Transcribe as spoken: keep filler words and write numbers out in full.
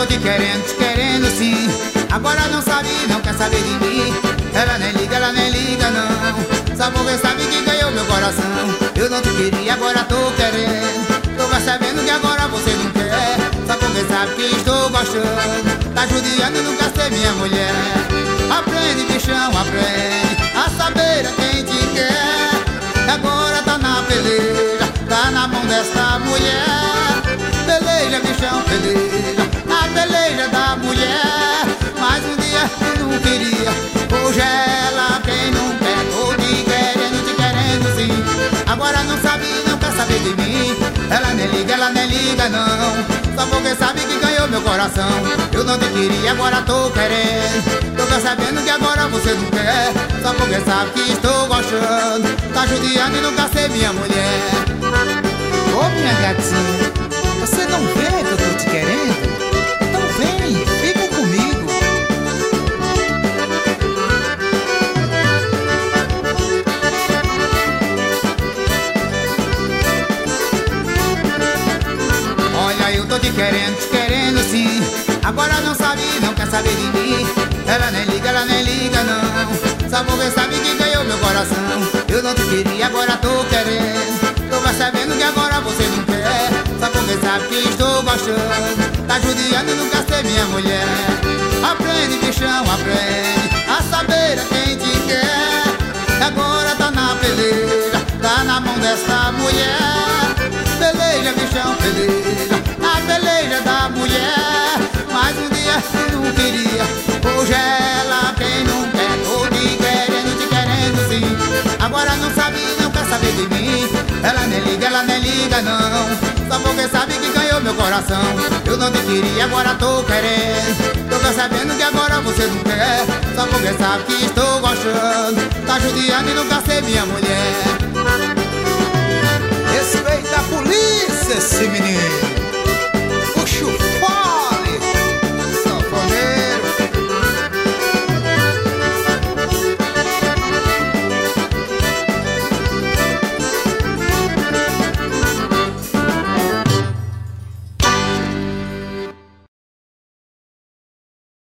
tô te querendo, te querendo sim. Agora não sabe, não quer saber de mim. Ela nem liga, ela nem liga não. Só porque sabe que ganhou meu coração. Eu não te queria, agora tô querendo. Tô percebendo que agora você não quer. Só porque sabe que estou gostando. Tá judiando e nunca ser minha mulher. Aprende, bichão, aprende a saber a quem te quer. Agora tá na peleja, tá na mão dessa mulher. Peleja, bichão, peleja, a peleja da mulher. Mas um dia eu não queria, hoje é ela quem não quer. Tô te querendo, te querendo sim. Agora não sabe, não quer saber de mim. Ela nem liga, ela nem liga não. Só porque sabe que ganhou meu coração. Eu não te queria, agora tô querendo. Tô percebendo que agora você não quer. Só porque sabe que estou gostando. Tá judiando e nunca ser minha mulher. Ô minha gatinha, você não vê que eu tô te querendo? Então vem, fica comigo. Olha, eu tô te querendo, te querendo sim. Agora não sabe, não quer saber de mim. Ela nem liga, ela nem liga não. Só porque sabe que ganhou meu coração. Eu não te queria, agora tô querendo. Tô percebendo que agora você não quer. Só porque sabe que estou gostando. Tá judiando e nunca ser minha mulher. Aprende, bichão, aprende a saber a quem te quer. Agora tá na peleja, tá na mão dessa mulher. Peleja, bichão, peleja, a peleja da mulher. Mas um dia eu não queria, hoje é ela quem não quer. Tô te querendo, te querendo sim. Agora não sabe, não quer saber de mim. Ela nem liga, ela nem liga não. Só porque sabe que ganhou meu coração. Eu não te queria, agora tô querendo. Tô percebendo que agora você não quer. Só porque sabe que estou gostando. Tá judiando e nunca ser minha mulher. Respeita a polícia, esse menino.